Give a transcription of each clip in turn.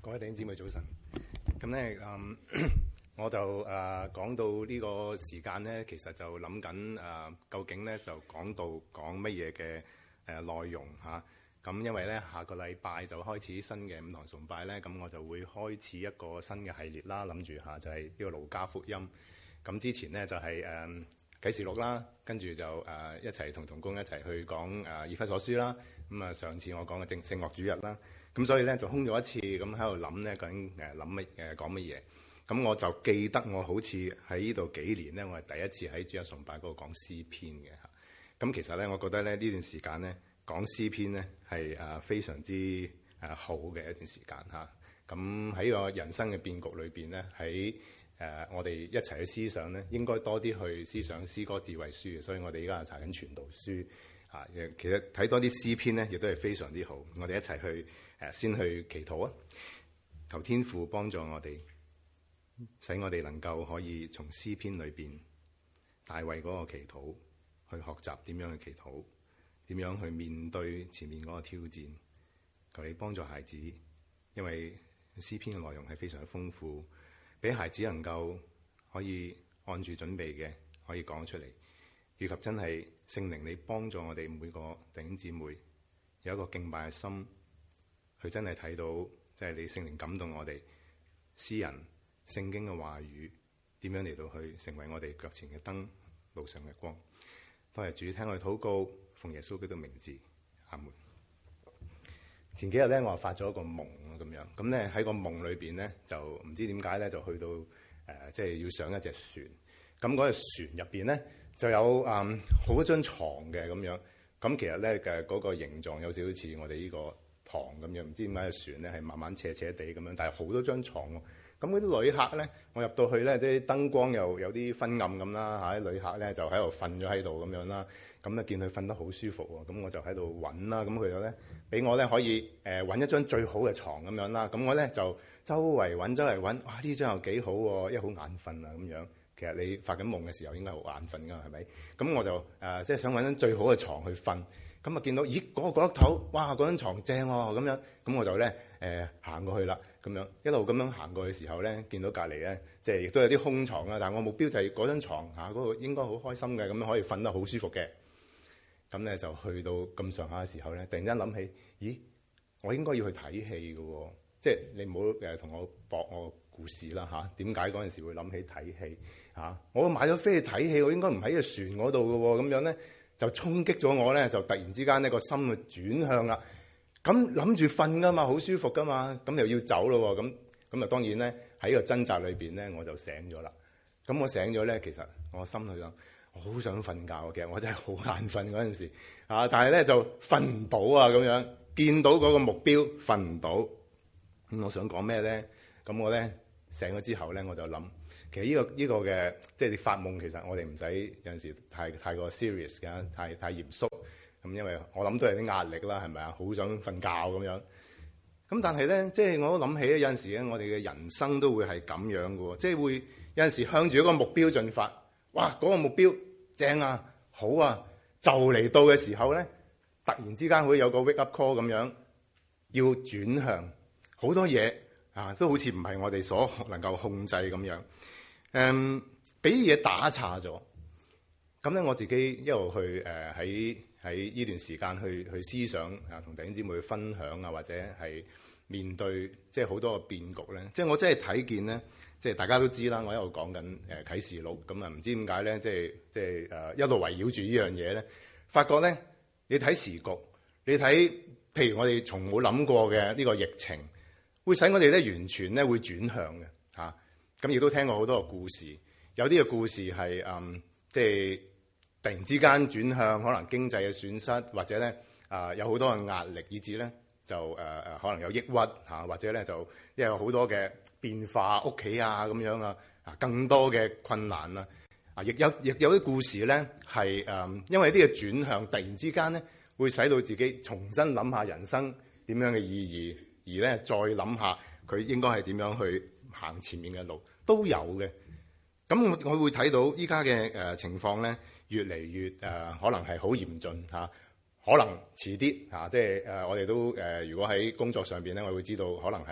各位弟兄姊妹早晨。咁咧，我就講到呢個時間咧，其實就諗緊究竟咧就講乜嘢嘅內容嚇。咁因為咧下個禮拜就開始新嘅五堂崇拜咧，咁我就會開始一個新嘅系列啦。諗住嚇就係呢個路加福音。咁之前咧就係啟示錄啦，跟住就一齊同同工一齊去講以弗所書啦。咁上次我講嘅聖樂主日啦。咁所以咧就空咗一次，咁喺度諗咧究竟講乜嘢？咁我就記得我好似喺呢度幾年咧，我係第一次喺主日崇拜嗰度講詩篇嘅嚇。咁其實咧，我覺得咧呢段時間咧講詩篇咧係非常之好嘅一段時間嚇。咁喺個人生嘅變局裏邊咧，喺我哋一齊去思想咧，應該多啲去思想詩歌智慧書。所以我哋而家查緊傳道書嚇。其實睇多啲詩篇咧，亦都係非常之好。我哋一齊去先去祈禱啊！求天父幫助我哋，使我哋能夠可以從詩篇裏邊大衛嗰個祈禱去學習點樣去祈禱，點樣去面對前面嗰個挑戰。求你幫助孩子，因為詩篇嘅內容係非常豐富，俾孩子能夠可以按住準備嘅可以講出嚟，以及真係聖靈你幫助我哋每個弟兄姊妹有一個敬拜嘅心。佢真係睇到，即係你聖靈感動我哋詩人聖經嘅話語，點樣嚟到去成為我哋腳前嘅燈，路上嘅光。多謝主，聽我哋禱告，奉耶穌基督名字，阿門。前幾日咧，我發咗一個夢咁樣，咁咧喺個夢裏邊咧，就唔知點解咧，就去到即係要上一隻船。咁嗰隻船入邊咧，就有好多張床嘅咁樣。咁其實咧嘅嗰個形狀有少少似我哋呢個床咁樣，唔知點解隻船咧係慢慢斜斜地咁樣，但係好多張床喎。咁嗰啲旅客咧，我入到去咧，即係燈光又有啲昏暗咁啦嚇，啲旅客咧就喺度瞓咗喺度咁樣啦。咁咧見佢瞓得好舒服喎，咁我就喺度揾啦。咁佢就咧俾我咧可以揾一張最好嘅床咁樣啦。咁我咧就周圍揾，哇呢張又幾好喎，因為好眼瞓啊咁樣。其實你發緊夢嘅時候應該好眼瞓㗎，係咪？咁我就即係想揾張最好嘅床去瞓。咁啊見到咦嗰個角落頭，哇嗰張牀正喎咁樣，咁我就咧行過去啦，咁樣一路咁樣行過去嘅時候咧，見到隔離咧即係亦都有啲空床啦，但係我目標就係嗰張牀嗰個應該好開心嘅，咁樣可以瞓得好舒服嘅。咁咧就去到咁上下嘅時候咧，突然間諗起，咦我應該要去睇戲㗎喎，即係你唔好同我駁我故事啦嚇。點解嗰陣時會諗起睇戲嚇？我買咗飛去睇戲，我應該唔喺個船嗰度㗎喎，咁樣咧。就衝擊咗我咧，就突然之間呢個心就轉向啦。咁諗住瞓噶嘛，好舒服噶嘛，咁又要走咯喎。咁啊當然咧喺個掙扎裏邊咧，我就醒咗啦。咁我醒咗咧，其實我心裏諗，我好想瞓覺，其實我真係好眼瞓嗰陣時啊，但係咧就瞓唔到啊咁樣。見到嗰個目標瞓唔到。咁我想講咩咧？咁我咧醒咗之後咧，我就諗。其實呢個嘅即係你發夢，其實我哋唔使有陣時太過 serious 㗎，太嚴肅咁，因為我諗都係啲壓力啦，係咪啊？好想瞓覺咁樣。咁但係咧，即係我都諗起有陣時咧，我哋嘅人生都會係咁樣嘅喎，即係會有陣時向住一個目標進發。哇！嗰個目標正啊，好啊，就嚟到嘅時候咧，突然之間會有個 wake up call 咁樣，要轉向好多嘢啊，都好似唔係我哋所能夠控制咁樣。俾啲嘢打岔咗，咁咧我自己一路去喺呢段時間去思想啊，同弟兄姊妹去分享啊，或者係面對即係好多個變局咧。即係我真係睇見咧，即係大家都知啦，我一路講緊啟示錄，咁啊唔知點解咧，即係一路圍繞住呢樣嘢咧，發覺咧你睇時局，你睇譬如我哋從冇諗過嘅呢個疫情，會使我哋咧完全咧會轉向嘅嚇。咁亦都聽過好多個故事，有啲嘅故事係即係突然之間轉向，可能經濟嘅損失，或者咧有好多嘅壓力，以至咧就可能有抑鬱嚇，或者咧就因為有好多嘅變化，屋企啊咁樣啊，更多嘅困難啦，亦有啲故事咧係因為啲嘅轉向，突然之間咧會使到自己重新諗下人生點樣嘅意義，而咧再諗下佢應該係點樣去行前面嘅路。都有嘅，咁我會睇到依家嘅情況咧，越嚟越可能係好嚴峻嚇，可能遲啲嚇，即係我哋都如果喺工作上邊咧，我會知道可能係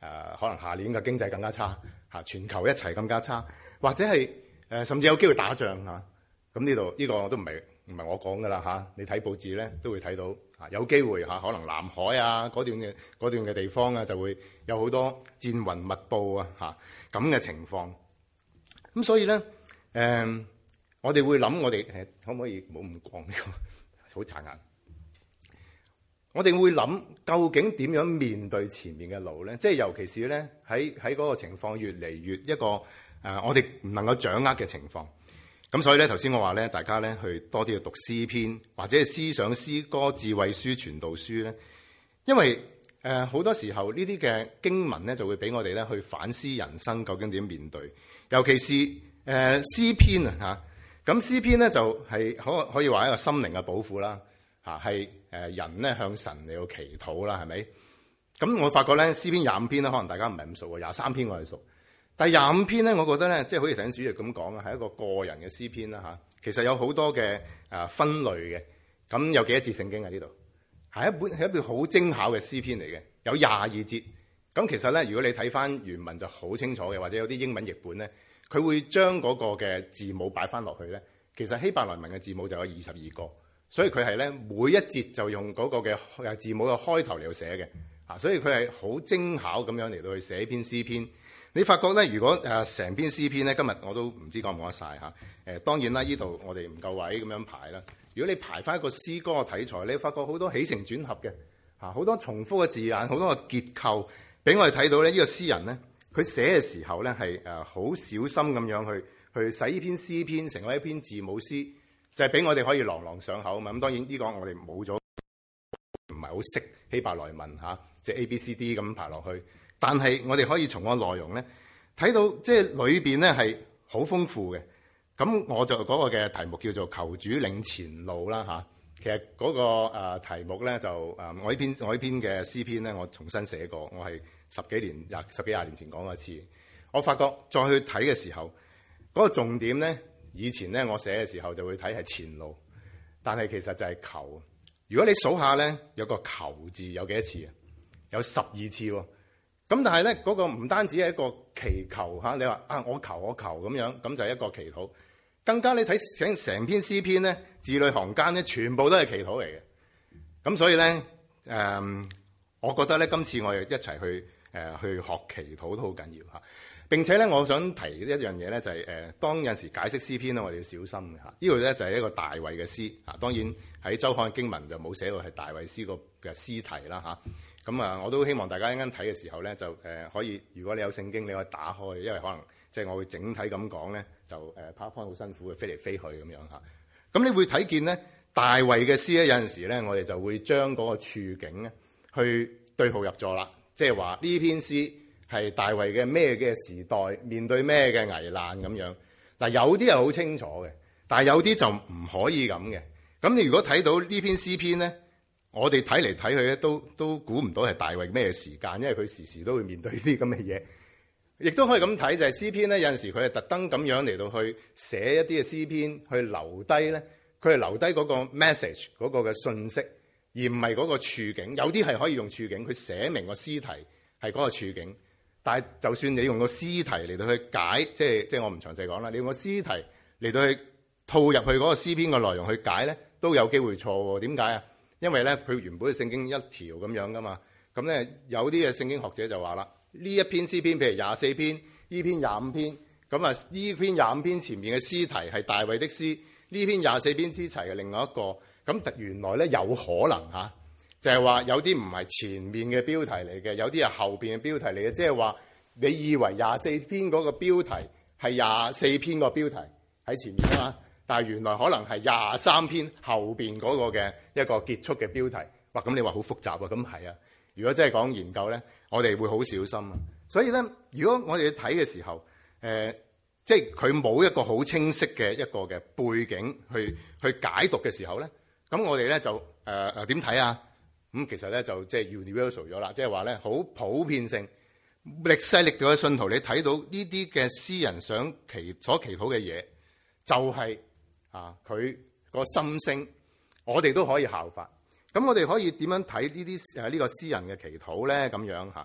可能下年嘅經濟更加差嚇，全球一齊更加差，或者係甚至有機會打仗嚇。咁呢度呢個都唔係我講㗎啦嚇，你睇報紙咧都會睇到嚇，有機會嚇，可能南海啊嗰段嘅地方啊就會有好多戰雲密佈啊嚇咁嘅情況。咁所以咧我哋會諗，我哋可唔可以冇咁光呢個好殘眼？我哋會諗究竟點樣面對前面嘅路咧？即係尤其是咧喺嗰個情況越嚟越一個我哋唔能夠掌握嘅情況。咁所以咧頭先我話咧，大家咧去多啲去讀詩篇或者係思想詩歌、智慧書、傳道書咧，因為好多時候呢啲嘅經文咧就會俾我哋咧去反思人生究竟點面對，尤其是詩篇啊嚇。咁詩篇咧就係可以話一個心靈嘅寶庫啦嚇，係人咧向神嚟到祈禱啦，係咪？咁我發覺咧詩篇25篇咧，可能大家唔係咁熟喎，23篇我係熟。第25篇咧，我覺得咧，即係好似頭先主席咁講啊，係一個個人嘅詩篇啦嚇。其實有好多嘅分類嘅。咁有幾多節聖經喺呢度？係一本好精巧嘅詩篇嚟嘅，有22節。咁其實咧，如果你睇翻原文就好清楚嘅，或者有啲英文譯本咧，佢會將嗰個嘅字母擺翻落去咧。其實希伯來文嘅字母就有22個，所以佢係咧每一節就用嗰個嘅字母嘅開頭嚟到寫嘅。所以佢係好精巧咁樣嚟到去寫篇詩篇。你發覺咧，如果成篇詩篇咧，今日我都唔知講唔講得晒嚇。當然啦，呢度我哋唔夠位咁樣排啦。如果你排翻一個詩歌嘅題材，你發覺好多起承轉合嘅嚇，好多重複嘅字眼，好多嘅結構，俾我哋睇到咧。呢個詩人咧，佢寫嘅時候咧係好小心咁樣去使呢篇詩篇成為一篇字母詩，就係俾我哋可以朗朗上口啊嘛。咁當然呢個我哋冇咗，唔係好識希伯來文嚇，即係 A B C D 咁排落去。但係我哋可以從個內容咧睇到，即係裏邊咧係好豐富嘅。咁我就嗰個嘅題目叫做求主領前路啦嚇。其實嗰個題目咧就我呢篇嘅詩篇咧，我重新寫過，我係十幾廿年前講過一次。我發覺再去睇嘅時候，嗰個重點咧，以前咧我寫嘅時候就會睇係前路，但係其實就係求。如果你數下咧，有個求字有幾多次啊？有12次喎。咁但係咧，嗰個唔單止係一個祈求嚇，你話我求咁樣，咁就係一個祈禱。更加你睇成篇詩篇咧，字裏行間咧，全部都係祈禱嚟嘅。咁所以咧，我覺得咧，今次我哋一齊去學祈禱都好緊要嚇。並且咧，我想提一樣嘢咧，就係當有時解釋詩篇咧，我哋要小心嘅嚇。呢度咧就係一個大衛嘅詩啊。當然喺周刊嘅經文就冇寫到係大衛詩個嘅詩題啦嚇。咁我都希望大家一陣睇嘅時候咧，就可以，如果你有聖經，你可以打開，因為可能即係我會整體咁講咧，就PowerPoint好辛苦嘅，飛嚟飛去咁樣嚇。咁你會睇見咧，大衛嘅詩咧，有陣時咧，我哋就會將嗰個處境咧，去對號入座啦。即係話呢篇詩係大衛嘅咩嘅時代，面對咩嘅危難咁樣。嗱，有啲係好清楚嘅，但係有啲就唔可以咁嘅。咁你如果睇到呢篇詩篇咧，我哋睇嚟睇去咧，都估唔到係大衛咩時間，因為佢時時都會面對啲咁嘅嘢。亦都可以咁睇，就係詩篇咧，有陣時佢係特登咁樣嚟到去寫一啲嘅詩篇，去留低咧，佢係留低嗰個 message 嗰個嘅信息，而唔係嗰個處境。有啲係可以用處境，佢寫明個詩題係嗰個處境。但係就算你用個詩題嚟到去解，即係我唔詳細講啦。你用個詩題嚟到去套入去嗰個詩篇嘅內容去解咧，都有機會錯喎。點解啊？因為咧，佢原本嘅聖經一條咁樣噶嘛。咁咧，有啲嘅聖經學者就話啦，呢一篇詩篇，譬如24篇，呢篇25篇，咁啊，呢篇25篇前面嘅詩題係大衛的詩，呢篇24篇詩題係另外一個。咁原來咧有可能嚇，就係話有啲唔係前面嘅標題嚟嘅，有啲係後邊嘅標題嚟嘅。即係話你以為24篇嗰個標題係24篇個標題喺前面啊嘛，但係原來可能係23篇後邊嗰個嘅一個結束嘅標題。哇！咁你話好複雜啊？咁係啊。如果真係講研究咧，我哋會好小心啊。所以咧，如果我哋睇嘅時候，即係佢冇一個好清晰嘅一個嘅背景去解讀嘅時候咧，咁我哋咧就點睇啊？咁其實咧就即係 universal 咗啦，即係話咧好普遍性，歷世歷代嘅信徒，你睇到呢啲嘅詩人所祈禱嘅嘢，就係佢個心聲，我哋都可以效法。咁我哋可以點樣睇呢個詩人嘅祈禱咧？咁樣嚇，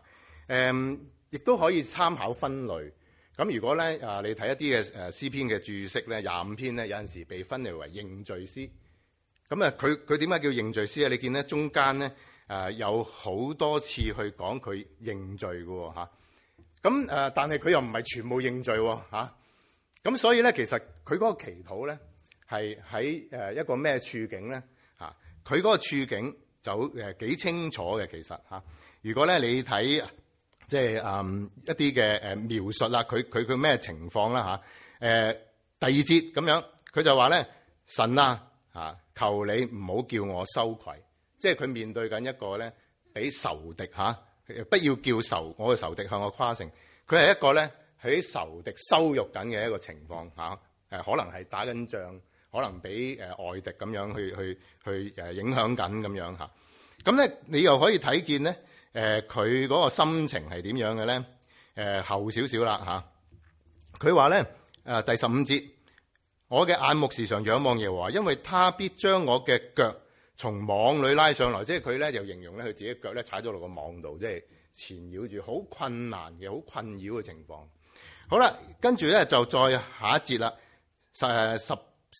亦都可以參考分類。咁如果咧你睇一啲嘅詩篇嘅注釋咧，25篇咧有陣時被分類為認罪詩。咁啊，佢點解叫認罪詩啊？你見咧中間咧有好多次去講佢認罪嘅喎嚇。咁但係佢又唔係全部認罪喎嚇。咁所以咧，其實佢嗰個祈禱咧係喺一個咩處境咧嚇？佢嗰個處境就幾清楚嘅其實嚇。如果咧你睇即係一啲嘅描述啦，佢咩情況啦嚇？第2節咁樣，佢就話咧：神啊嚇，求你唔好叫我羞愧。即係佢面對緊一個咧，俾仇敵嚇，不要叫我嘅仇敵向我誇勝。佢係一個咧喺仇敵羞辱緊嘅一個情況嚇。可能係打緊仗，可能俾外敵咁樣去影響緊咁樣嚇。咁咧你又可以睇見咧。佢嗰個心情係點樣嘅咧？後少少啦嚇。佢話咧第15節，我嘅眼目時常仰望耶和華，因為他必將我嘅腳從網裏拉上來。即係佢咧就形容咧佢自己腳咧踩咗落個網度，即係纏繞住好困難嘅、好困擾嘅情況。好啦，跟住咧就再下一節啦，16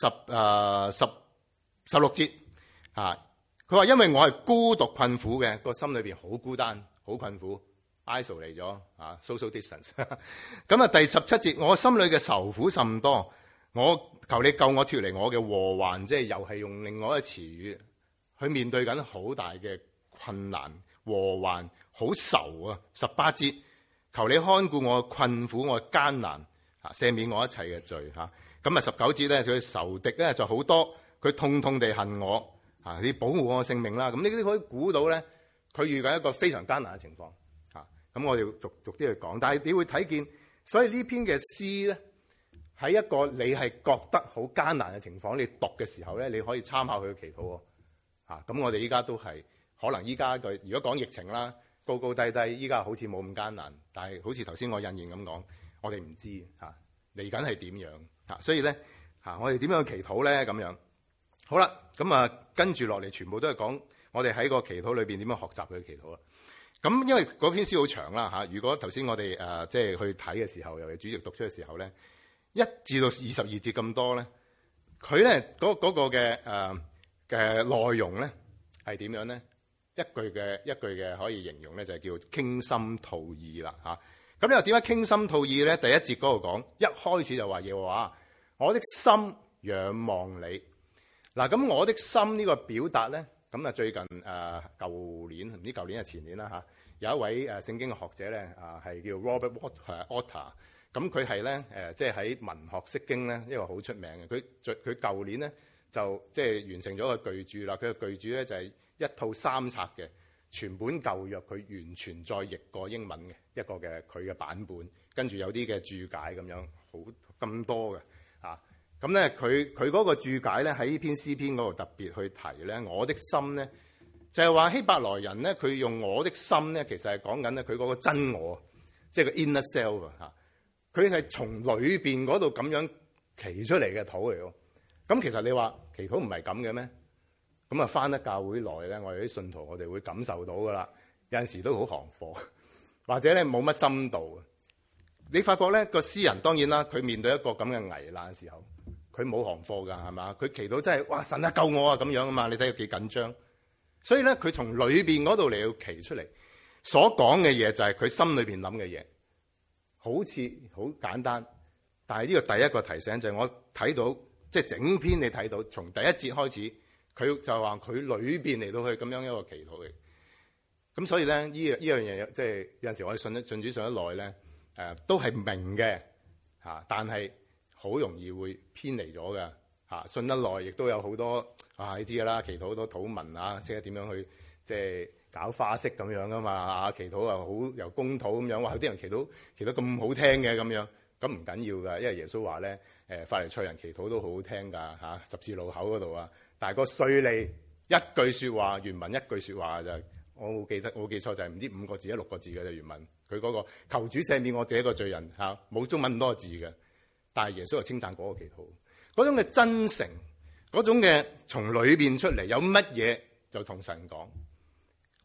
節啊。佢話：因為我係孤獨困苦嘅，個心裏邊好孤單、好困苦 ，isolate 咗啊 ，social distance。咁啊，第17節，我心裏嘅愁苦甚多，我求你救我脫離我嘅禍患，即係又係用另外一個詞語去面對緊好大嘅困難、禍患，好愁啊。18節，求你看顧我嘅困苦、我嘅艱難，赦免我一切嘅罪嚇。咁啊19節咧，佢仇敵咧就好多，佢痛痛地恨我。你保護我嘅性命啦！咁呢啲可以估到咧，佢遇緊一個非常艱難嘅情況嚇。咁我哋逐啲去講，但係你會睇見，所以呢篇嘅詩咧，喺一個你係覺得好艱難嘅情況，你讀嘅時候咧，你可以參考佢嘅祈禱喎嚇。咁我哋依家都係可能依家佢如果講疫情啦，高高低低，依家好似冇咁艱難，但係好似頭先我引言咁講，我哋唔知嚇嚟緊係點樣嚇，所以咧嚇我哋點樣去祈禱咧咁樣。好啦，咁啊，跟住落嚟，全部都係講我哋喺個祈禱裏邊點樣學習佢嘅祈禱啦。咁因為嗰篇詩好長啦嚇，如果頭先我哋即係去睇嘅時候，尤其主席讀出嘅時候咧，1至到22節咁多咧，佢咧嗰個嘅內容咧係點樣咧？一句嘅可以形容咧，就係叫傾心吐意啦嚇。咁你又點解傾心吐意咧？第1節嗰度講，一開始就話耶和華，我的心仰望你。嗱，咁我的心呢個表達咧，咁啊最近舊年唔知舊年係前年啦嚇，有一位聖經嘅學者咧係叫 Robert Alter，咁佢係咧即係喺文學釋經咧一個好出名嘅。佢舊年咧就即係完成咗個巨著啦。佢嘅巨著咧就係一套3冊嘅全本舊約，佢完全再譯過英文嘅一個嘅佢嘅版本，跟住有啲嘅注解咁樣，好咁多嘅嚇。咁咧，佢嗰個注解咧喺呢篇詩篇嗰度特別去提咧，我的心咧就係話希伯來人咧，佢用我的心咧，其實係講緊咧佢嗰個真我，即係個 inner self 嚇。佢係從裏邊嗰度咁樣祈出嚟嘅禱嚟喎。咁其實你話祈禱唔係咁嘅咩？咁啊，返得教會耐咧，我哋啲信徒我哋會感受到噶啦。有陣時都好行貨，或者咧冇乜深度。你發覺咧個詩人當然啦，佢面對一個咁嘅危難嘅時候。佢冇行貨㗎，係嘛？佢祈禱真係哇！神啊，救我啊咁樣啊嘛！你睇佢幾緊張，所以咧佢從裏邊嗰度嚟到祈出嚟，所講嘅嘢就係佢心裏邊諗嘅嘢，好似好簡單，但係呢個第一個提醒就係我睇到，即係整篇你睇到，從第1節開始，佢就話佢裏邊嚟到去咁樣一個祈禱嘅。咁所以咧，呢樣嘢即係有陣時我哋信主信得耐咧，都係明嘅嚇，但係，好容易會偏離咗嘅嚇，信得耐亦都有好多你知㗎啦，祈禱好多禱文啊，識得點樣去即係搞花式咁樣噶嘛嚇，祈禱又好由公禱咁樣，哇有啲人祈禱咁好聽嘅咁樣，咁唔緊要㗎，因為耶穌話咧法利賽人祈禱都好好聽㗎嚇，十字路口嗰度啊，但係個稅吏一句説話，原文一句説話就係我冇記錯就係唔知5個字、6個字嘅啫原文，佢嗰個求主赦免我這一個罪人嚇，冇中文咁多字嘅。但係耶穌就稱讚嗰個祈禱，嗰種嘅真誠，嗰種嘅從裏邊出嚟有乜嘢就同神講。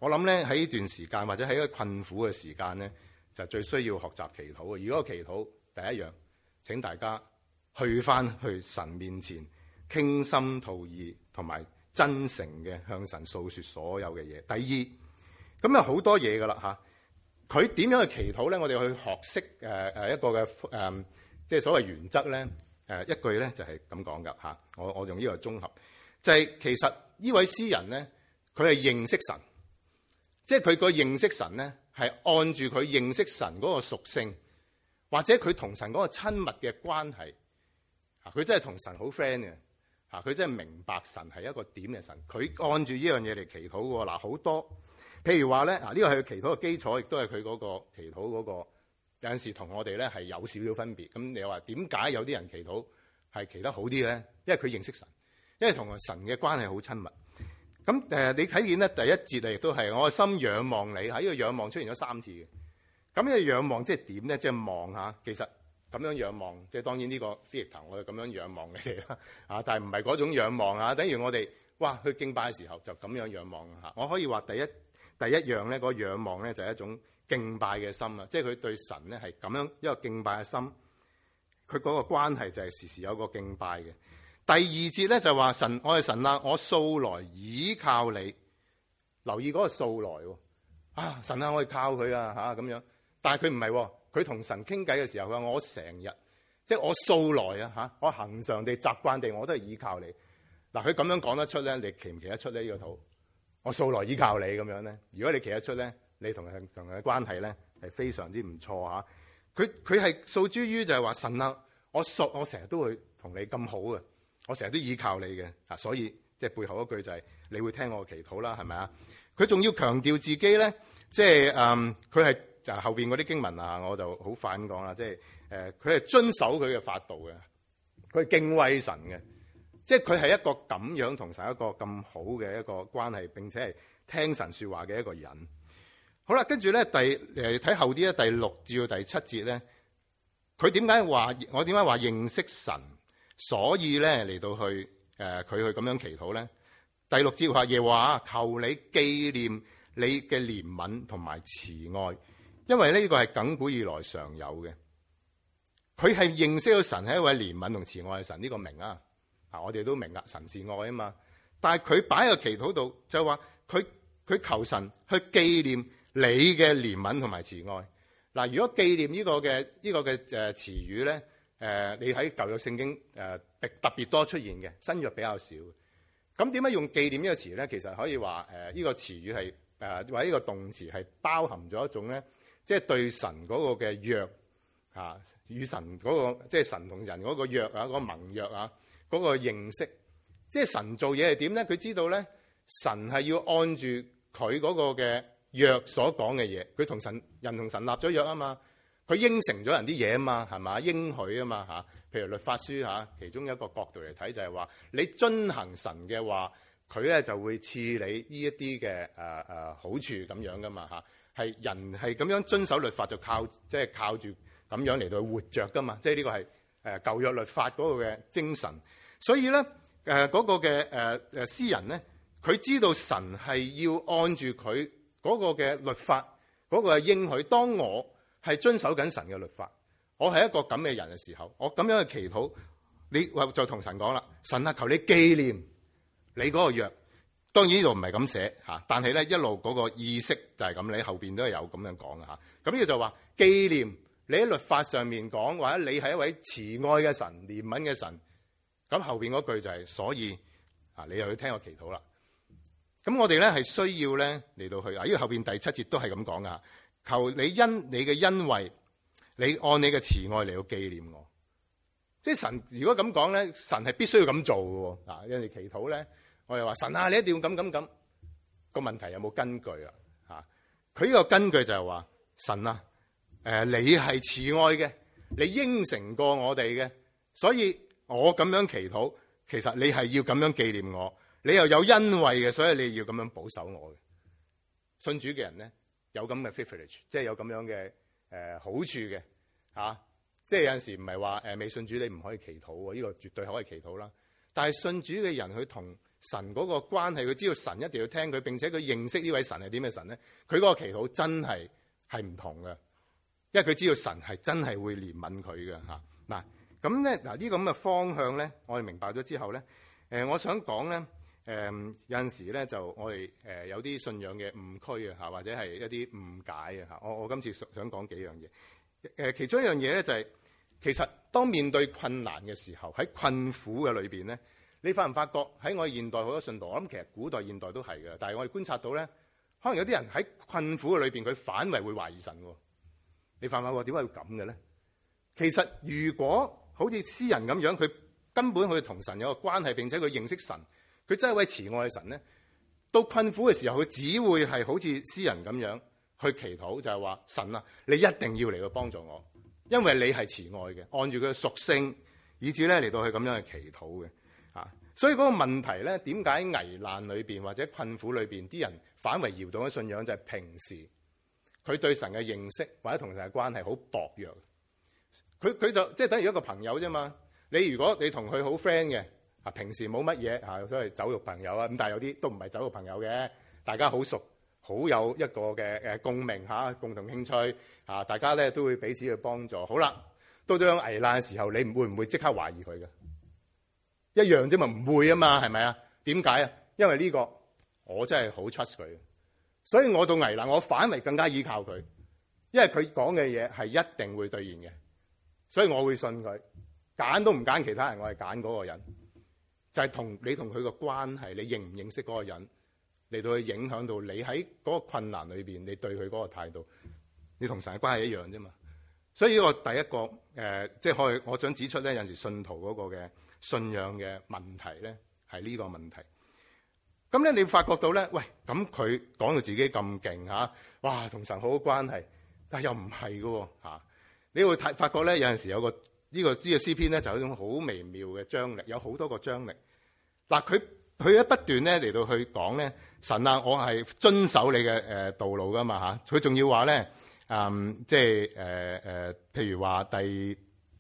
我諗咧喺呢段時間或者喺一個困苦嘅時間咧，就最需要學習祈禱嘅。如果個祈禱第一樣，請大家去翻去神面前傾心吐意，同埋真誠嘅向神訴說所有嘅嘢。第二，咁有好多嘢噶啦嚇，佢點樣去祈禱咧？我哋去學識一個嘅即係所謂原則咧。一句咧就係咁講噶嚇。我用呢個綜合，就係其實呢位詩人咧，佢係認識神。即係佢個認識神咧，係按住佢認識神嗰個屬性，或者佢同神嗰個親密嘅關係，佢真係同神好 friend 嘅，佢真係明白神係一個點嘅神，佢按住呢樣嘢嚟祈禱嘅。嗱，好多，譬如話咧，呢個係佢祈禱嘅基礎，亦都係佢嗰個祈禱嗰個有陣時同我哋咧係有少少分別。咁你話點解有啲人祈禱係祈得好啲咧？因為佢認識神，因為同神嘅關係好親密。咁你睇見咧第一節亦都係我嘅心仰望你，喺呢個仰望出現咗3次嘅。咁呢個仰望即係點咧？即係望下，其實咁樣仰望，即係當然呢個詩譯頭我哋咁樣仰望你哋啦。但係唔係嗰種仰望啊，等於我哋去敬拜嘅時候就咁樣仰望嚇。我可以話第一樣咧，嗰個仰望咧就係一種敬拜嘅心啊，即係佢對神咧係咁樣一個敬拜嘅心，佢嗰個關係就係時時有個敬拜嘅。第二節咧就話神，我係神啊，我素來倚靠你。留意嗰個素來喎，神啊，我係靠佢啊咁樣。但係佢唔係，佢同神傾偈嘅時候，佢話我成日，即係我素來啊我恆常地習慣地我都係倚靠你。嗱，佢咁樣講得出咧，你祈唔祈得出呢個禱？我素來倚靠你咁樣咧。如果你祈得出咧，你同神嘅關係咧係非常之唔錯嚇。佢係訴諸於就係話神啊，我成日都會同你咁好嘅。我成日都依靠你嘅，所以即係背後一句就係你會聽我嘅祈禱啦，係咪啊？佢仲要強調自己咧，即係佢係就後邊嗰啲經文啊，我就好快咁講啦，即係佢係遵守佢嘅法度嘅，佢係敬畏神嘅，即係佢係一個咁樣同神一個咁好嘅一個關係，並且係聽神說話嘅一個人。好啦，跟住咧睇後啲咧第6至到第7節咧，佢點解話我點解話認識神？所以咧嚟到去佢去咁樣祈禱咧。第6節話耶和華，求你紀念你嘅憐憫同埋慈愛，因為呢個係亙古以來常有嘅。佢係認識到神係一位憐憫同慈愛嘅神，呢個明啊。我哋都明啊，神是愛啊嘛。但係佢擺喺個祈禱度就話佢求神去紀念你嘅憐憫同埋慈愛。嗱，如果紀念呢個嘅詞語咧。你喺舊約聖經特別多出現嘅，新約比較少。咁點解用紀念呢個詞咧？其實可以話呢個詞語係或者呢個動詞係包含咗一種咧，即係對神嗰個嘅約與神嗰個即係神同人嗰個約嗰個盟約嗰個認識。即係神做嘢係點咧？佢知道咧，神係要按住佢嗰個嘅約所講嘅嘢。佢同人同神立咗約啊嘛。佢應承咗人啲嘢啊嘛，係嘛？應許啊嘛嚇。譬如律法書其中一個角度嚟睇就係話，你遵行神嘅話，佢咧就會賜你呢一啲嘅好處咁樣噶嘛嚇。係人係咁樣遵守律法就靠住咁樣嚟到活着噶嘛。即係呢個係舊約律法嗰個嘅精神。所以咧嗰個嘅詩人咧，佢知道神係要按住佢嗰個嘅律法嗰個嘅應許。當我係遵守緊神嘅律法，我係一個咁嘅人嘅時候，我咁樣去祈禱，你就同神講啦，神啊，求你紀念你嗰個約。當然呢度唔係咁寫嚇，但係咧一路嗰個意識就係咁，你後邊都係有咁樣講嘅嚇。咁呢個就話紀念你喺律法上面講，或者你係一位慈愛嘅神、憐憫嘅神。咁後邊嗰句就係所以你又去聽我祈禱啦。咁我哋咧係需要咧嚟到去因為後邊第7節都係咁講噶。求你因你嘅恩惠，你按你嘅慈愛嚟到紀念我。即係神如果咁講咧，神係必須要咁做嘅。有陣時祈禱咧，我哋話神啊，你一定要咁。個問題有冇根據啊？佢呢個根據就係話神啊，你係慈愛嘅，你應承過我哋嘅，所以我咁樣祈禱，其實你係要咁樣紀念我，你又有恩惠嘅，所以你要咁樣保守我嘅。信主嘅人咧，有咁嘅 privilege， 即係有咁樣嘅好處嘅即係有陣時唔係話未信主你唔可以祈禱喎，呢個絕對可以祈禱啦。但係信主嘅人佢同神嗰個關係，佢知道神一定要聽佢，並且佢認識呢位神係點嘅神咧，佢嗰個祈禱真係唔同嘅，因為佢知道神係真係會憐憫佢嘅嚇。嗱咁咧，嗱呢個咁嘅方向咧，我哋明白咗之後咧，我想講咧，有陣時咧就我哋有啲信仰嘅誤區啊嚇，或者係一啲誤解啊嚇。我今次想講幾樣嘢，其中一樣嘢咧就係，其實當面對困難嘅時候，喺困苦嘅裏邊咧。你發唔發覺喺我哋現代好多信徒，我諗其實古代現代都係嘅，但係我哋觀察到咧，可能有啲人喺困苦嘅裏邊，佢反為會懷疑神喎。你發唔發覺點解要咁嘅咧？其實如果好似詩人咁樣，佢根本佢同神有個關係，並且佢認識神，佢真係位慈愛嘅神咧。到困苦嘅時候，佢只會係好似詩人咁樣去祈禱，就係話神啊，你一定要嚟到幫助我，因為你係慈愛嘅，按住佢嘅屬性，以至咧嚟到去咁樣去祈禱嘅。所以嗰個問題咧，點解危難裏邊或者困苦裏邊啲人反為搖動嘅信仰，就係平時佢對神嘅認識或者同神嘅關係好薄弱。佢就即係等於一個朋友啫嘛。你如果你同佢好 friend 嘅，平時冇乜嘢所謂酒肉朋友啊，咁但係有啲都唔係酒肉朋友嘅，大家好熟，好有一個嘅共鳴共同興趣大家咧都會彼此去幫助。好啦，到咗危難嘅時候，你會唔會即刻懷疑佢嘅？一樣啫嘛，唔會啊嘛，係咪啊？點解啊？因為呢個我真係好 trust 佢，所以我到危難，我反為更加依靠佢，因為佢講嘅嘢係一定會兌現嘅，所以我會信佢。揀都唔揀其他人，我係揀嗰個人，就係同你同佢個關係，你認唔認識嗰個人嚟到去影響到你喺嗰個困難裏邊，你對佢嗰個態度，你同神嘅關係一樣啫嘛。所以呢個第一個即係我想指出咧，有陣時信徒嗰個嘅信仰嘅問題咧，係呢個問題。咁咧，你發覺到咧，喂，咁佢講到自己咁勁嚇，哇，同神好好關係，但係又唔係嘅喎。你會發覺咧，有陣時有個呢個詩篇咧，就有一種好微妙嘅張力，有好多個張力。嗱，佢一不斷咧嚟到去講咧，神啊，我係遵守你嘅道路噶嘛嚇。佢仲要話咧，即係譬如話第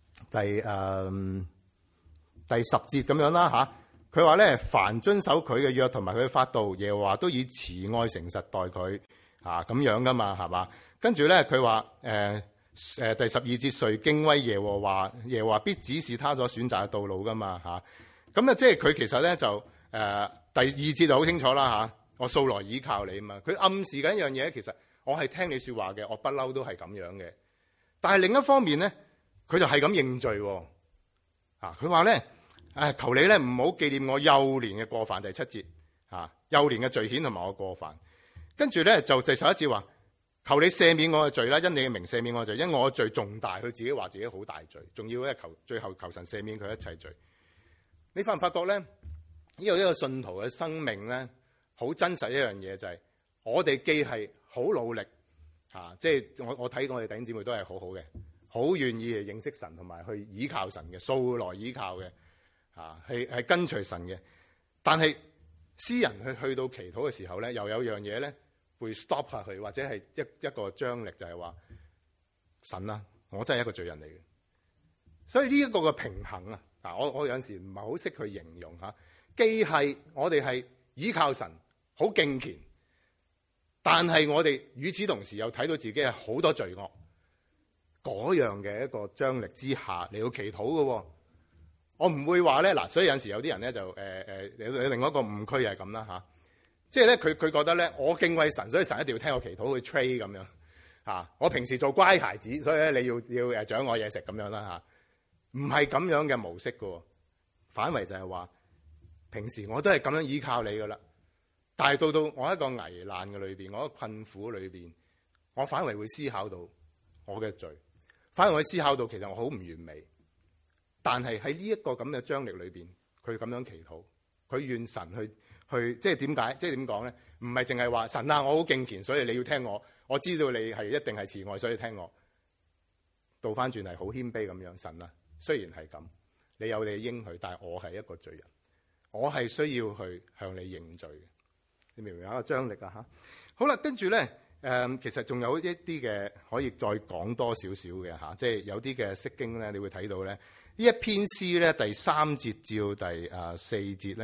10節咁樣啦嚇，佢話咧，凡遵守佢嘅約同埋佢嘅法度，耶和華都以慈愛誠實待佢咁樣噶嘛，係嘛？跟住咧佢話第12節，誰敬畏耶和華，耶和華必指示他所選擇嘅道路噶嘛嚇。咁即係佢其實咧就第2節就好清楚啦嚇，我素來倚靠你啊嘛。佢暗示緊一樣嘢，其實我係聽你説話嘅，我不嬲都係咁樣嘅。但係另一方面咧，佢就係咁認罪喎。佢話咧，求你咧唔好紀念我幼年嘅過犯。第7節幼年嘅罪愆同埋我過犯。跟住咧就第11節話，求你赦免我嘅罪啦，因你嘅名赦免我嘅罪，因我嘅罪重大。佢自己話自己好大罪，仲要咧最後求神赦免佢一切罪。你發唔發覺咧？呢個一個信徒嘅生命咧，好真實一樣嘢就係，我哋既係好努力即係我睇我哋弟兄姊妹都係好好嘅，好願意嚟認識神同埋去倚靠神嘅，素來倚靠嘅係跟隨神嘅。但係詩人去到祈禱嘅時候咧，又有樣嘢咧會 stop 下佢，或者係一個張力，就係話神啊，我真係一個罪人嚟嘅。所以呢一個嘅平衡我有陣時唔係好識去形容既係我哋係倚靠神，好敬虔，但係我哋與此同時又睇到自己係好多罪惡，嗰樣嘅一個張力之下嚟到祈禱嘅。我唔會話咧嗱，所以有陣時有啲人咧就有另外一個誤區係咁啦即係咧佢覺得咧，我敬畏神，所以神一定要聽我祈禱去 trade 咁樣我平時做乖孩子，所以咧你要獎我嘢食咁樣啦唔係咁樣嘅模式嘅，反為就係話平時我都係咁樣依靠你噶啦，但係到我一個危難嘅裏邊，我一個困苦裏邊，我反為會思考到我嘅罪，反為會思考到其實我好唔完美，但係喺呢一個咁嘅張力裏邊，佢咁樣祈禱，佢願神去即係點解？即係點講咧？唔係淨係話神啊，我好敬虔，所以你要聽我，我知道你係一定係慈愛，所以聽我。倒翻轉係好謙卑咁樣，神啊，雖然係咁，你有你嘅應許，但係我係一個罪人，我係需要去向你認罪嘅。你明唔明有一個張力好啦，跟住咧其實仲有一啲嘅可以再講多少少嘅即係有啲嘅釋經咧，你會睇到咧呢一篇詩咧第3節至到第4節咧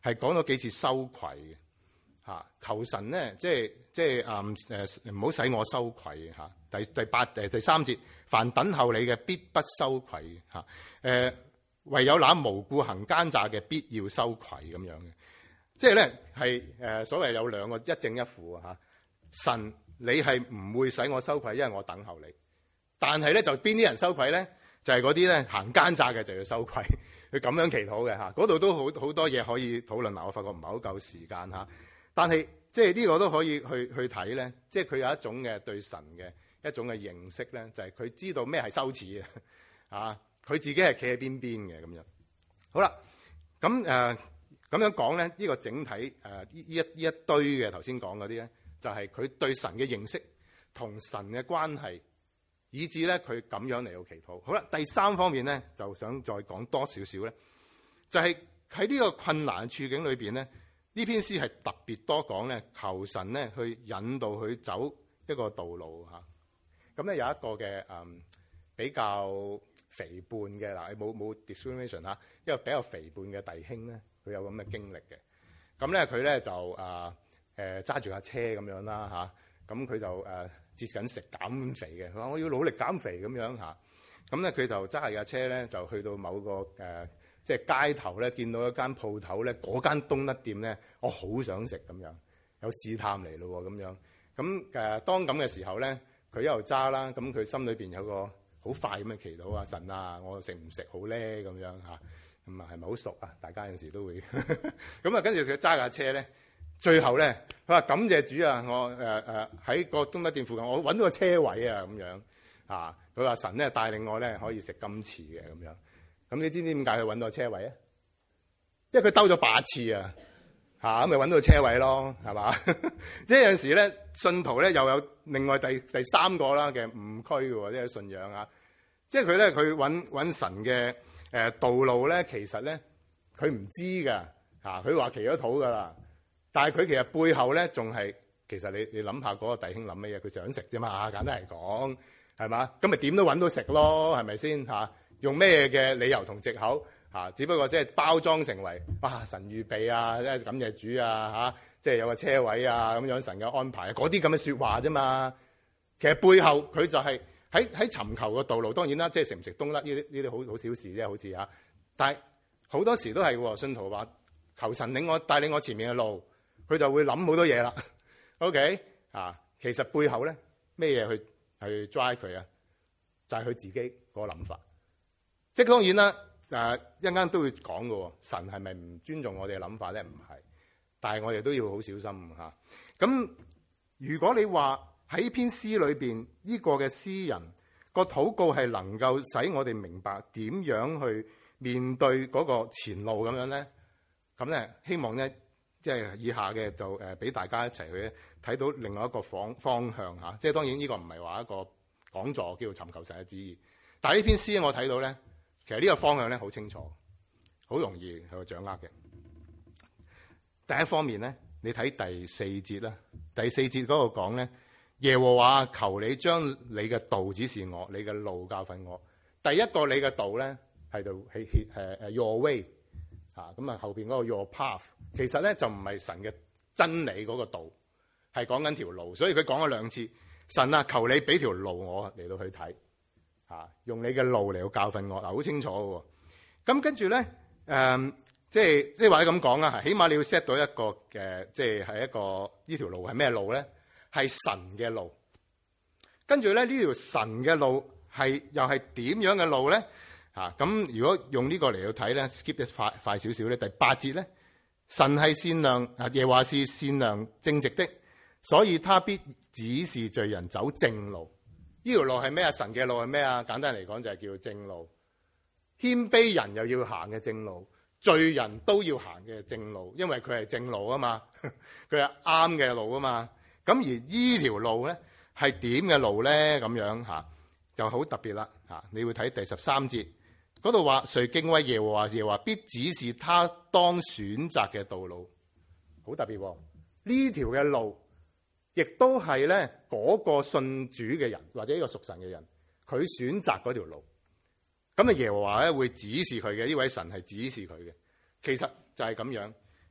係講咗幾次羞愧嘅嚇。求神咧，唔好使我羞愧嚇。第三節，凡等候你嘅必不羞愧嚇。唯有那無故行奸詐嘅必要羞愧咁樣嘅。即係咧係所謂有兩個一正一負嚇。神你係唔會使我羞愧，因為我等候你。但係咧就邊啲人羞愧咧？就係嗰啲咧行奸詐嘅就要羞愧。佢咁樣祈禱嘅嚇，嗰度都好多嘢可以討論。我發覺唔係好夠時間嚇，但係即係呢個都可以去睇咧。即係佢有一種嘅對神嘅一種嘅認識咧，就係佢知道咩係羞恥嘅嚇，佢自己係企喺邊邊嘅咁樣。好啦，咁咁樣講咧，呢個整體呢一堆嘅頭先講嗰啲咧，就係佢對神嘅認識同神嘅關係。以至咧佢咁樣嚟到祈禱。好啦，第三方面咧，就想再講多少少咧，就係喺呢個困難處境裏邊咧，呢篇詩係特別多講咧，求神咧去引導佢走一個道路嚇。咁咧有一個嘅比較肥胖嘅嗱，冇 discrimination 嚇，一個比較肥胖嘅弟兄咧，佢有咁嘅經歷嘅。咁咧佢咧就揸住架車咁樣啦嚇，咁佢就節緊食減肥嘅，佢話我要努力減肥咁樣嚇。咁咧佢就揸架車咧，就去到某個即係街頭咧，見到一間鋪頭咧，嗰間東德店咧，我好想食咁樣，有試探嚟咯咁樣。咁當咁嘅時候咧，佢一路揸啦，咁佢心裏邊有個好快咁嘅祈禱啊，神啊，我食唔食好咧咁樣嚇？咁啊係咪好熟啊？大家有陣時都會咁啊，跟住佢揸架車咧。最後咧，佢話感謝主啊！我喺個東德店附近，我揾到個車位啊咁樣啊。佢話神咧帶領我咧可以食金翅嘅咁樣。咁你知唔知點解佢揾到個車位啊？因為佢兜咗8次啊嚇，咁咪揾到個車位咯，係嘛？即係有陣時咧，信徒咧又有另外第三個啦嘅誤區喎，即係信仰啊。即係佢揾神嘅道路咧，其實咧佢唔知㗎嚇，佢話祈咗禱㗎啦。但係佢其實背後咧，仲係其實你諗下嗰個弟兄諗乜嘢？佢想食啫嘛，簡單嚟講係嘛？咁咪點都揾到食咯，係咪先嚇？用咩嘅理由同藉口嚇？只不過即係包裝成為哇神預備啊，即係感謝主啊嚇，即係有個車位啊咁樣神嘅安排，嗰啲咁嘅説話啫嘛。其實背後佢就係喺尋求個道路，當然啦，即係食唔食東甩呢啲好小事啫，好似嚇。但係好多時都係喎，信徒話求神帶領我前面嘅路。佢就會諗好多嘢啦，OK 啊？其實背後咧咩嘢去 drive 佢啊？就係佢自己個諗法。即係當然啦，一陣間都會講嘅。神係咪唔尊重我哋嘅諗法咧？唔係，但係我哋都要好小心嚇。咁如果你話喺篇詩裏邊呢個嘅詩人個禱告係能夠使我哋明白點樣去面對嗰個前路咁樣咧，咁咧希望咧。即係以下嘅就俾大家一齊去睇到另外一個方向嚇。即係當然呢個唔係話一個講座叫做尋求神嘅旨意，但係呢篇詩我睇到咧，其實呢個方向咧好清楚，好容易去掌握嘅。第一方面咧，你睇第4節啦，第4節嗰度講咧，耶和華求你將你嘅道指示我，你嘅路教訓我。第一個你嘅道咧係度係your way。咁啊，後邊嗰個 your path 其實咧就唔係神嘅真理嗰個道，係講緊條路，所以佢講咗2次。神啊，求你俾條路我嚟到去睇，用你嘅路嚟到教訓我。嗱，好清楚嘅。咁跟住咧，即係或者咁講啊，起碼你要 set 到一個嘅，即係一個呢條路係咩路咧？係神嘅路。跟住咧，呢條神嘅路又係點樣嘅路咧？咁如果用呢個嚟到睇咧 ，skip 得快少少咧。第8節咧，神係善良，耶和華是善良正直的，所以他必指示罪人走正路。呢條路係咩啊？神嘅路係咩啊？簡單嚟講就係叫正路。謙卑人又要行嘅正路，罪人都要行嘅正路，因為佢係正路啊嘛，佢係啱嘅路啊嘛。咁而呢條路咧係點嘅路咧？咁樣就好特別啦。你會睇第13節。嗰度話，誰敬畏耶和華，耶和華必指示他當選擇嘅道路，好特別喎。呢條嘅路，亦都係咧嗰個信主嘅人或者呢個屬神嘅人，佢選擇嗰條路。咁啊，耶和華咧會指示佢嘅，呢位神係指示佢嘅。其實就係咁樣，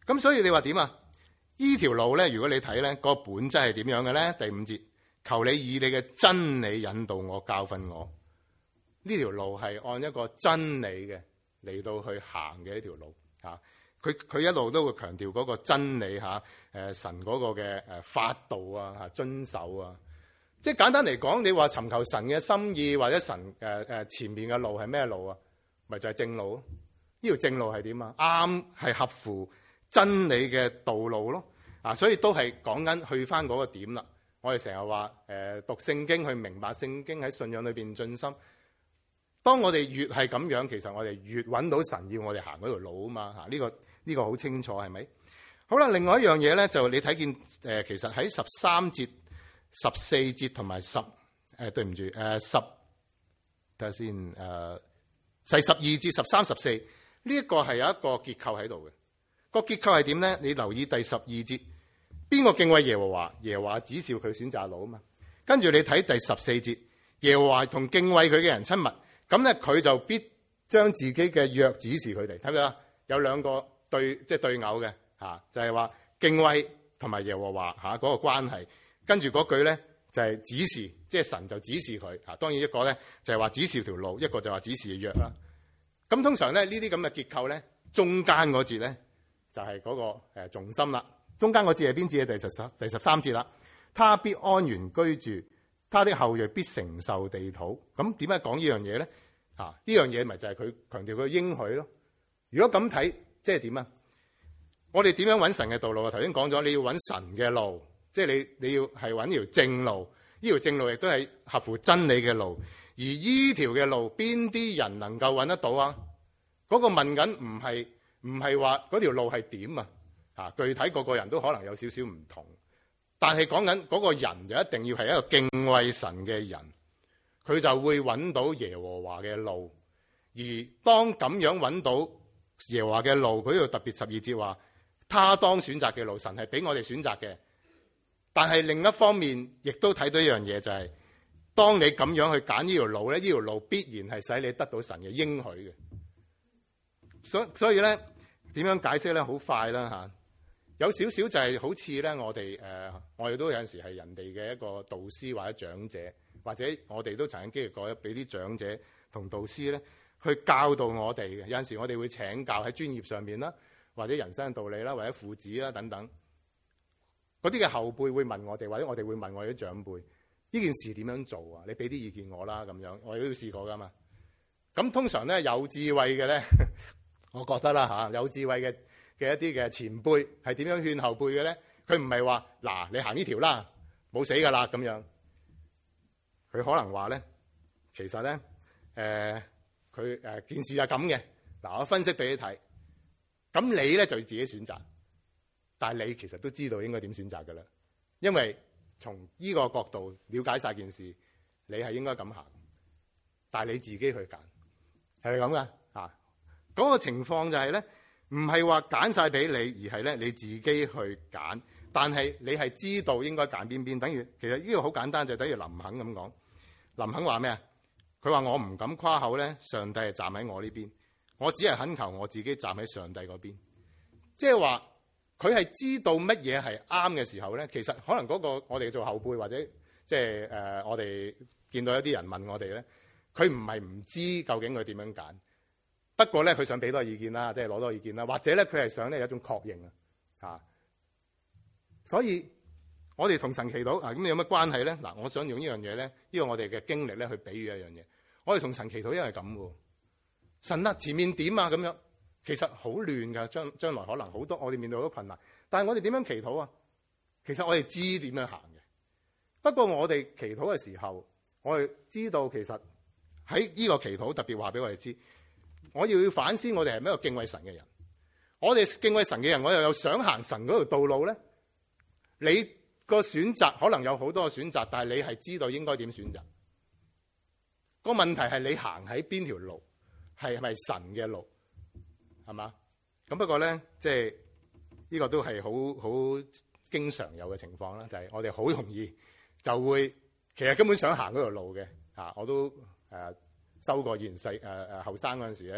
咁所以你話點啊？呢條路咧，如果你睇咧，個本質係點樣嘅咧？第5節，求你以你嘅真理引導我，教訓我。呢條路係按一個真理嘅嚟到去行嘅一條路嚇。佢一路都會強調嗰個真理嚇，神嗰個嘅法度啊嚇，遵守啊。即係簡單嚟講，你話尋求神嘅心意或者神前面嘅路係咩路啊？咪就係正路咯。呢條正路係點啊？啱係合乎真理嘅道路咯。啊，所以都係講緊去翻嗰個點啦。我哋成日話讀聖經去明白聖經，喺信仰裏邊進深。當我哋越係咁樣，其實我哋越揾到神要我哋行嗰條路啊嘛嚇。呢個好清楚係咪？好啦，另外一樣嘢咧，就你睇見其實喺13節、14節同埋對唔住10，睇下先第12節、13、14呢一個係有一個結構喺度嘅。個結構係點咧？你留意第12節，邊個敬畏耶和華？耶和華指示佢選擇路啊嘛。跟住你睇第14節，耶和華同敬畏佢嘅人親密，咁咧佢就必將自己嘅約指示佢哋。睇唔睇啊？有兩個對偶嘅嚇，就係話敬畏同埋耶和華嚇嗰個關係。跟住嗰句咧就係指示，即係神就指示佢嚇。當然一個咧就係話指示條路，一個就話指示約啦。咁通常咧呢啲咁嘅結構咧，中間嗰節咧就係嗰個重心啦。中間嗰節係邊節？第13節啦。他必安然居住，他的後裔必承受地土。咁點解講呢樣嘢咧？呢樣嘢咪就係佢強調佢應許咯。如果咁睇，即係點啊？我哋點樣揾神嘅道路啊？頭先講咗，你要揾神嘅路，即係你要係揾條正路。呢條正路亦都係合乎真理嘅路。而依條嘅路，邊啲人能夠揾得到啊？嗰個問緊唔係話嗰條路係點啊？具體個個人都可能有少少唔同，但係講緊嗰個人就一定要係一個敬畏神嘅人，佢就會揾到耶和華嘅路。而當咁樣揾到耶和華嘅路，佢呢度特別12節話，他當選擇嘅路，神係俾我哋選擇嘅。但係另一方面，亦都睇到一樣嘢，就係當你咁樣去揀呢條路咧，呢條路必然係使你得到神嘅應許嘅。所以咧，點樣解釋咧？好快啦嚇。有少少就係好似咧，我哋都有陣時係人哋嘅一個導師或者長者，或者我哋都曾經經歷過，俾啲長者同導師咧去教導我哋嘅。有陣時我哋會請教喺專業上面啦，或者人生嘅道理啦，或者父子啦等等。嗰啲嘅後輩會問我哋，或者我哋會問我哋啲長輩，呢件事點樣做啊？你俾啲意見我啦，咁樣我哋都試過噶嘛。咁通常咧有智慧嘅咧，我覺得啦嚇，有智慧嘅一啲嘅前輩係點樣勸後輩嘅咧？佢唔係話嗱，你行呢條啦，冇死噶啦咁樣。佢可能話咧，其實咧佢件事就咁嘅。嗱，我分析俾你睇，咁你咧就要自己選擇。但係你其實都知道應該點選擇噶啦，因為從呢個角度了解晒件事，你係應該咁行，但係你自己去揀，係咪咁噶？嗰個情況就係咧，唔係話揀晒俾你，而係咧你自己去揀。但係你係知道應該揀邊，等於其實呢個好簡單，就等於林肯咁講。林肯話咩啊？佢話我唔敢誇口咧，上帝係站喺我呢邊，我只係懇求我自己站喺上帝嗰邊。即係話佢係知道乜嘢係啱嘅時候咧，其實可能嗰個我哋做後輩或者即係我哋見到一啲人問我哋咧，佢唔係唔知究竟佢點樣揀。不過咧，佢想俾多意見啦，即係攞多意見啦，或者咧，佢係想咧有一種確認啊。所以我哋同神祈禱啊，咁有乜關係咧？嗱，我想用呢樣嘢咧，呢個我哋嘅經歷咧，去比喻一樣嘢。我哋同神祈禱，因為咁嘅神啊，前面點啊？咁樣其實好亂㗎，將來可能好多我哋面對好多困難。但係我哋點樣祈禱啊？其實我哋知點樣行嘅。不過我哋祈禱嘅時候，我哋知道其實喺呢個祈禱特別話俾我哋知。我要反思我哋係咩個敬畏神嘅人。我哋敬畏神嘅人，我又有想行神嗰條道路咧。你個選擇可能有好多個選擇，但係你係知道應該點選擇。個問題係你行喺邊條路，係咪神嘅路，係嘛？咁不過咧，即係呢個都係好經常有嘅情況啦，就係我哋好容易就會其實根本想行嗰條路嘅。我都收過以前後生嗰陣時咧，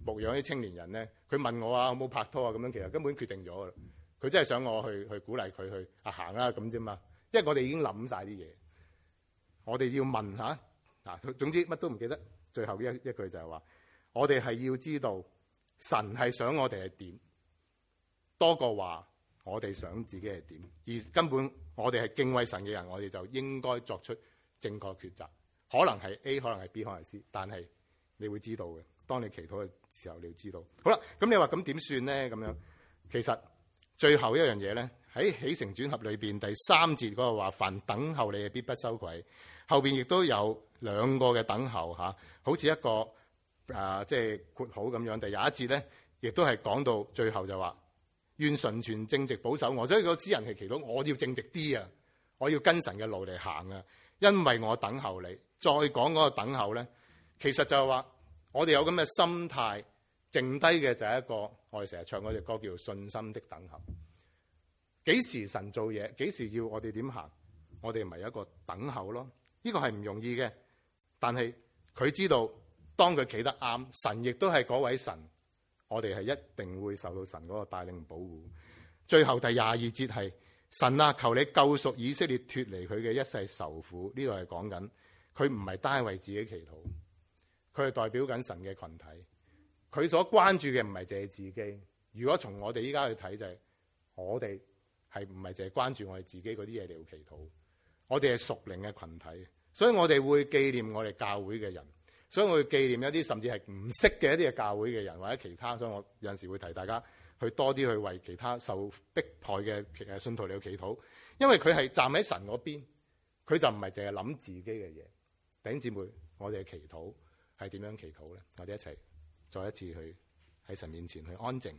牧養啲青年人咧，佢問我啊，有冇拍拖啊咁樣，其實根本決定咗噶啦。佢真係想我去鼓勵佢去行啦咁啫嘛。因為我哋已經諗晒啲嘢，我哋要問下嗱，總之乜都唔記得。最後一句就係話，我哋係要知道神係想我哋係點，多過話我哋想自己係點。而根本我哋係敬畏神嘅人，我哋就應該作出正確抉擇。可能係 A， 可能係 B， 可能係 C， 但係你會知道嘅。當你祈禱嘅時候，你要知道。好啦，咁你話咁點算咧？咁樣其實最後一樣嘢咧，喺起承轉合裏邊第3節嗰個話，凡等候你，必不羞愧。後邊亦都有兩個嘅等候嚇，好似一個即係括號咁樣。第21節咧，亦都係講到最後就話，願純全正直保守我。所以個詩人係祈禱，我要正直啲啊，我要跟神嘅路嚟行啊，因為我等候你。再講嗰個等候咧，其實就係話我哋有咁嘅心態，剩低嘅就係一個我哋成日唱嗰隻歌叫做信心的等候。幾時神做嘢，幾時要我哋點行，我哋咪有一個等候咯。呢個係唔容易嘅，但係佢知道當佢企得啱，神亦都係嗰位神，我哋係一定會受到神嗰個帶領保護。最後第22節係神啊，求你救贖以色列脫離佢嘅一世愁苦。呢度係講緊佢唔係單係為自己祈禱，佢係代表緊神嘅群體。佢所關注嘅唔係淨係自己。如果從我哋依家去睇就係我哋係唔係淨係關注我哋自己嗰啲嘢嚟祈禱。我哋係屬靈嘅群體，所以我哋會紀念我哋教會嘅人，所以我會紀念一啲甚至係唔識嘅一啲嘅教會嘅人或者其他。所以我有陣時會提大家去多啲去為其他受迫害嘅信徒嚟去祈禱，因為佢係站喺神嗰邊，佢就唔係淨係諗自己嘅嘢。弟兄姊妹，我哋嘅祈禱係點樣祈禱咧？我哋一齊再一次去喺神面前去安靜。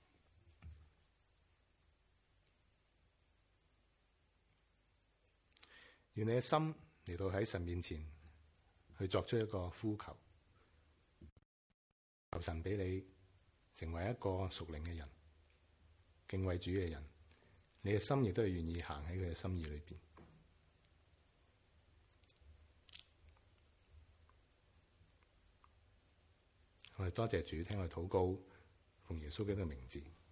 願你嘅心嚟到喺神面前去作出一個呼求，求神俾你成為一個屬靈嘅人，敬畏主嘅人。你嘅心亦都係願意行喺佢嘅心意裏邊。我哋多謝主，聽我禱告，奉耶穌基督嘅名字。